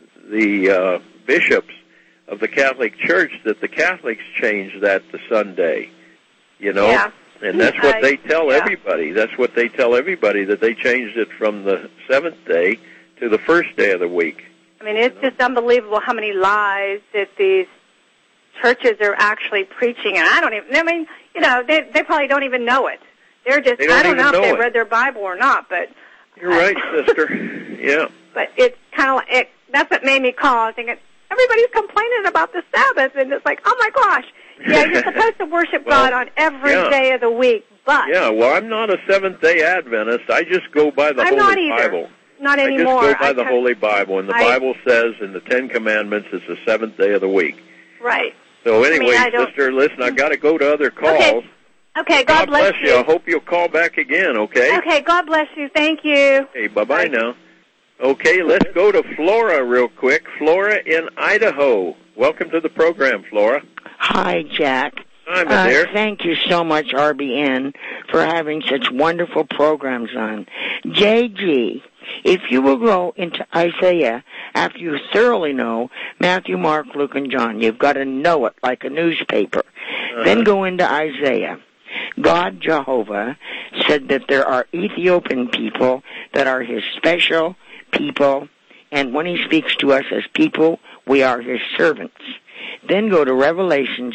bishops of the Catholic Church that the Catholics changed that to Sunday, you know? Yeah. And that's what they tell everybody. That's what they tell everybody, that they changed it from the seventh day to the first day of the week. I mean, it's just unbelievable how many lies that these churches are actually preaching. And they probably don't even know it. They're just, I don't know if they read their Bible or not, but... You're right, sister. Yeah. But it's kind of like, that's what made me call. I was thinking, everybody's complaining about the Sabbath, and it's like, oh my gosh. Yeah, you're supposed to worship God on every day of the week, but... Yeah, well, I'm not a Seventh-day Adventist. I just go by the Holy Bible. Not anymore. I just go by the Holy Bible, and the Bible says in the 10 Commandments it's the seventh day of the week. Right. So anyway, sister, listen, I've got to go to other calls. Okay, God bless you. I hope you'll call back again, okay? Okay, God bless you. Thank you. Hey, bye-bye now. Okay, let's go to Flora real quick. Flora in Idaho. Welcome to the program, Flora. Hi, Jack. Hi, my dear. Thank you so much, RBN, for having such wonderful programs on. JG, if you will go into Isaiah after you thoroughly know Matthew, Mark, Luke, and John, you've got to know it like a newspaper. Then go into Isaiah. God, Jehovah, said that there are Ethiopian people that are his special people, and when he speaks to us as people, we are his servants. Then go to Revelations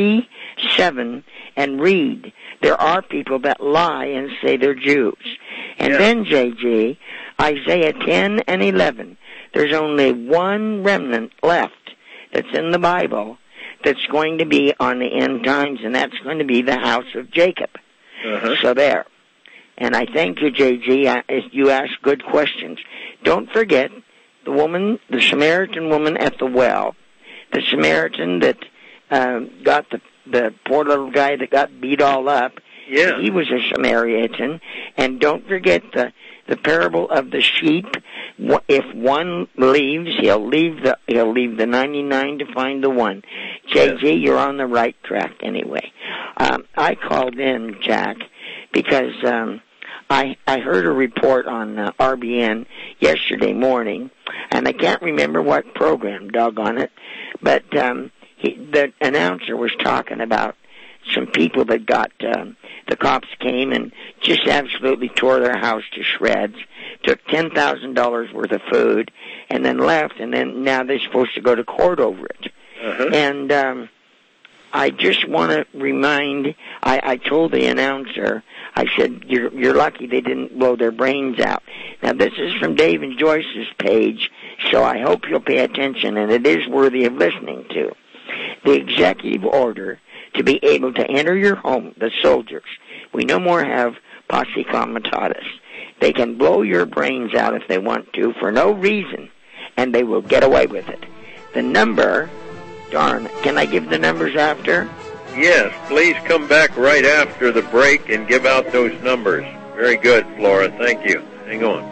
3:7 and read. There are people that lie and say they're Jews. And then, JG, Isaiah 10 and 11. There's only one remnant left that's in the Bible that's going to be on the end times, and that's going to be the house of Jacob. So there. And I thank you, JG. You asked good questions. Don't forget the Samaritan woman at the well. The Samaritan that got the poor little guy that got beat all up. Yeah. He was a Samaritan. And don't forget the parable of the sheep. If one leaves, he'll leave the 99 to find the one. JG, you're on the right track anyway. I called in, Jack, because I heard a report on RBN yesterday morning, and I can't remember what program, doggone it, but the announcer was talking about some people that got, the cops came and just absolutely tore their house to shreds, took $10,000 worth of food, and then left, and then now they're supposed to go to court over it. And I just want to remind, I told the announcer, I said, you're lucky they didn't blow their brains out. Now, this is from Dave and Joyce's page, so I hope you'll pay attention, and it is worthy of listening to. The executive order to be able to enter your home, the soldiers, we no more have posse comitatus. They can blow your brains out if they want to for no reason, and they will get away with it. The number, darn, can I give the numbers after? Yes, please come back right after the break and give out those numbers. Very good, Flora. Thank you. Hang on.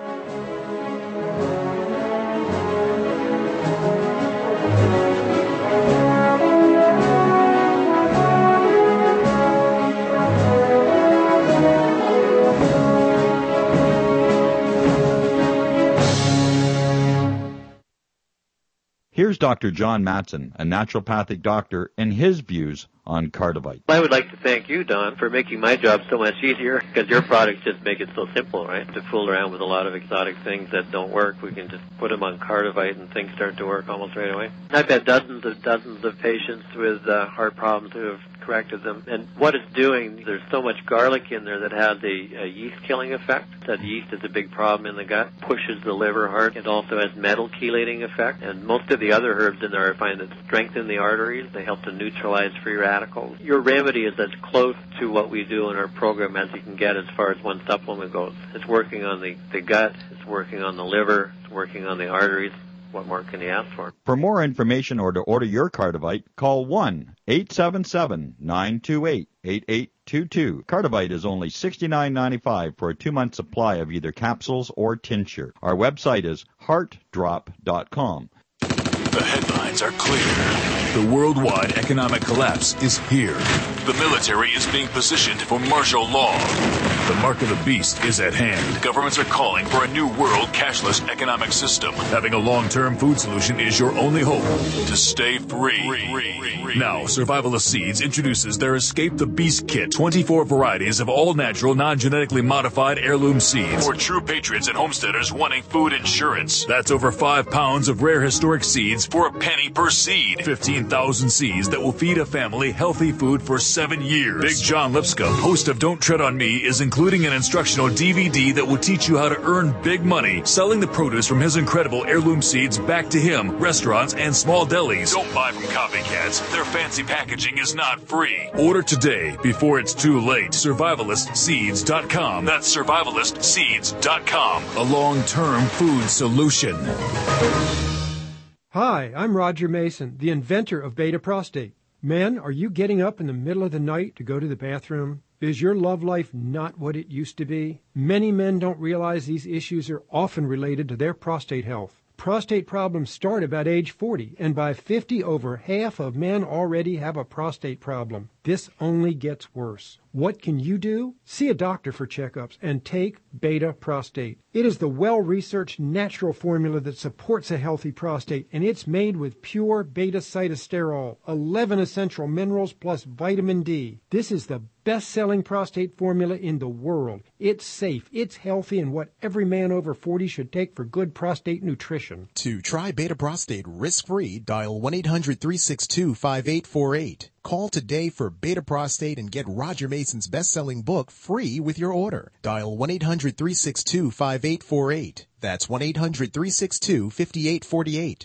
Here's Dr. John Matson, a naturopathic doctor, and his views on Cardivite. I would like to thank you, Don, for making my job so much easier, because your products just make it so simple, right? To fool around with a lot of exotic things that don't work, we can just put them on Cardivite and things start to work almost right away. I've had dozens of patients with heart problems who have corrected them. And what it's doing, there's so much garlic in there that has a yeast-killing effect. That yeast is a big problem in the gut, pushes the liver hard. It also has metal chelating effect. And most of the other herbs in there I find that strengthen the arteries. They help to neutralize free radicals. Your remedy is as close to what we do in our program as you can get as far as one supplement goes. It's working on the gut, it's working on the liver, it's working on the arteries. What more can you ask for? For more information or to order your Cardivite, call 1-877-928-8822. Cardivite is only $69.95 for a 2-month supply of either capsules or tincture. Our website is heartdrop.com. The headlines are clear. The worldwide economic collapse is here. The military is being positioned for martial law. The mark of the beast is at hand. Governments are calling for a new world cashless economic system. Having a long-term food solution is your only hope to stay free. Now, Survivalist Seeds introduces their Escape the Beast Kit. 24 varieties of all-natural, non-genetically modified heirloom seeds. For true patriots and homesteaders wanting food insurance. That's over 5 pounds of rare historic seeds for a penny per seed. 15,000 seeds that will feed a family healthy food for 7 years. Big John Lipscomb, host of Don't Tread on Me, is including an instructional DVD that will teach you how to earn big money selling the produce from his incredible heirloom seeds back to him, restaurants, and small delis. Don't buy from copycats. Their fancy packaging is not free. Order today before it's too late. SurvivalistSeeds.com. That's SurvivalistSeeds.com. A long-term food solution. Hi, I'm Roger Mason, the inventor of Beta Prostate. Men, are you getting up in the middle of the night to go to the bathroom? Is your love life not what it used to be? Many men don't realize these issues are often related to their prostate health. Prostate problems start about age 40, and by 50, over half of men already have a prostate problem. This only gets worse. What can you do? See a doctor for checkups and take Beta Prostate. It is the well-researched natural formula that supports a healthy prostate, and it's made with pure beta-cytosterol, 11 essential minerals plus vitamin D. This is the best-selling prostate formula in the world. It's safe, it's healthy, and what every man over 40 should take for good prostate nutrition. To try Beta Prostate risk-free, dial 1-800-362-5848. Call today for Beta Prostate and get Roger Mason's best-selling book free with your order. Dial 1-800-362-5848. That's 1-800-362-5848.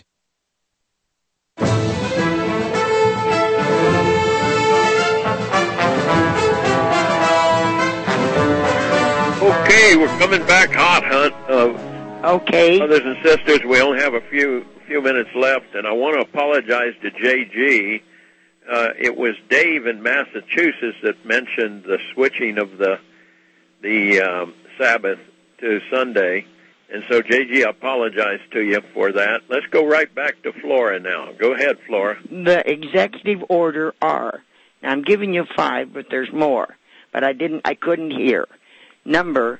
Okay, we're coming back hot, Hunt. Okay. Brothers and sisters, we only have a few minutes left, and I want to apologize to JG. It was Dave in Massachusetts that mentioned the switching of the Sabbath to Sunday. And so, JG, I apologize to you for that. Let's go right back to Flora now. Go ahead, Flora. The executive order are, now I'm giving you 5, but there's more, but I couldn't hear. Number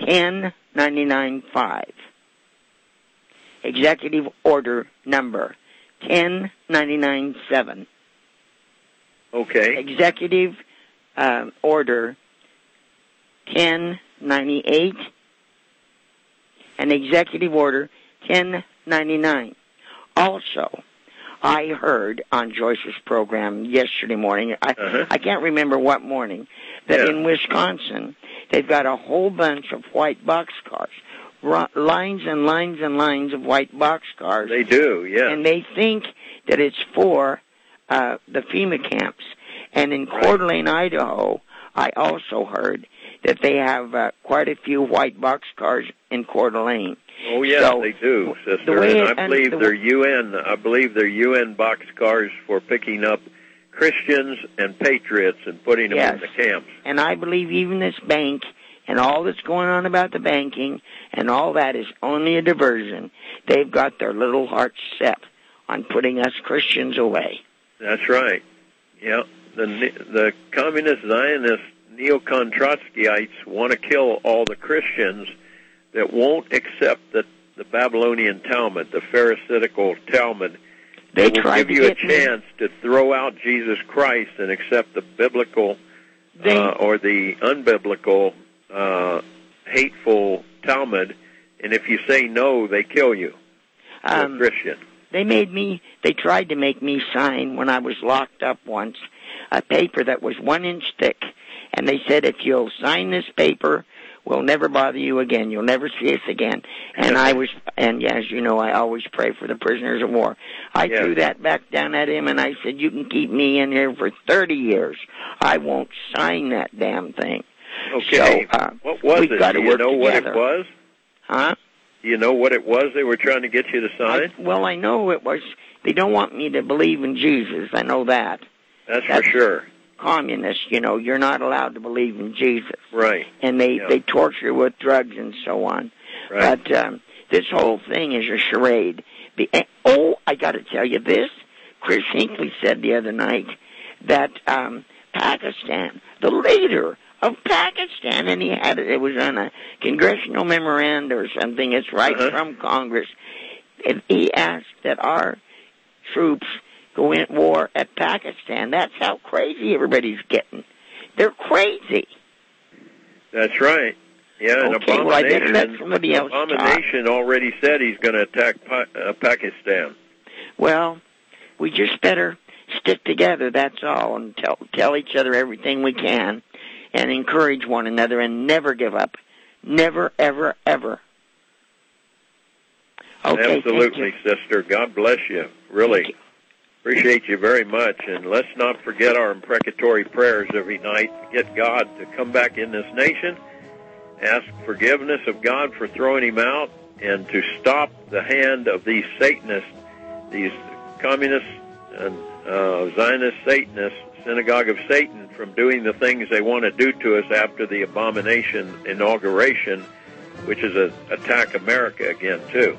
10995. Executive order number 10997. Okay. Executive Order 1098 and Executive Order 1099. Also, I heard on Joyce's program yesterday morning, I can't remember what morning, that in Wisconsin, they've got a whole bunch of white boxcars, lines and lines and lines of white boxcars. They do, yeah. And they think that it's for the FEMA camps. And in Coeur d'Alene, Idaho, I also heard that they have quite a few white boxcars in Coeur d'Alene. Oh yes, so, they do, sister. And I believe they're UN. I believe they're UN boxcars for picking up Christians and patriots and putting them in the camps. And I believe even this bank and all that's going on about the banking and all that is only a diversion. They've got their little hearts set on putting us Christians away. That's right. Yeah, the communist Zionist neo-Trotskyites want to kill all the Christians that won't accept the Babylonian Talmud, the Pharisaical Talmud. They will give you a chance to throw out Jesus Christ and accept the biblical or the unbiblical, hateful Talmud. And if you say no, they kill you. You're a Christian. They tried to make me sign when I was locked up once, a paper that was 1 inch thick. And they said, if you'll sign this paper, we'll never bother you again. You'll never see us again. And as you know, I always pray for the prisoners of war. I threw that back down at him, and I said, you can keep me in here for 30 years. I won't sign that damn thing. Okay. So, what was it? Do you know what it was? Huh? Do you know what it was they were trying to get you to sign? I know it was. They don't want me to believe in Jesus. I know that. That's for sure. Communists, you're not allowed to believe in Jesus. Right. And they torture with drugs and so on. Right. But this whole thing is a charade. I got to tell you this. Chris Hinckley said the other night that Pakistan, the leader of Pakistan, and it was on a congressional memorandum or something, it's right from Congress, and he asked that our troops go in war at Pakistan. That's how crazy everybody's getting. They're crazy. That's right. Yeah, and Abomination already said he's going to attack Pakistan. Well, we just better stick together, that's all, and tell each other everything we can, and encourage one another, and never give up. Never, ever, ever. Okay, absolutely, sister. God bless you. Really. Appreciate you very much, and let's not forget our imprecatory prayers every night to get God to come back in this nation, ask forgiveness of God for throwing him out, and to stop the hand of these Satanists, these communist and Zionist Satanists, synagogue of Satan, from doing the things they want to do to us after the abomination inauguration, which is an attack America again, too.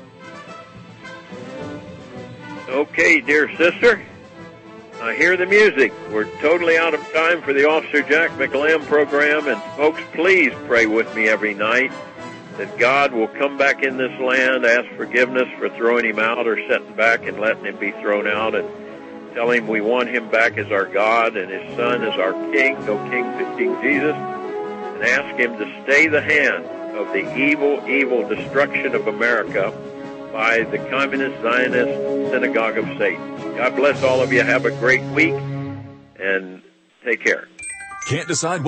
Okay, dear sister, I hear the music. We're totally out of time for the Officer Jack McLam program, and folks, please pray with me every night that God will come back in this land, ask forgiveness for throwing him out or sitting back and letting him be thrown out, and tell him we want him back as our God and his Son as our King, no king but King Jesus, and ask him to stay the hand of the evil destruction of America by the Communist Zionist Synagogue of Satan. God bless all of you. Have a great week, and take care. Can't decide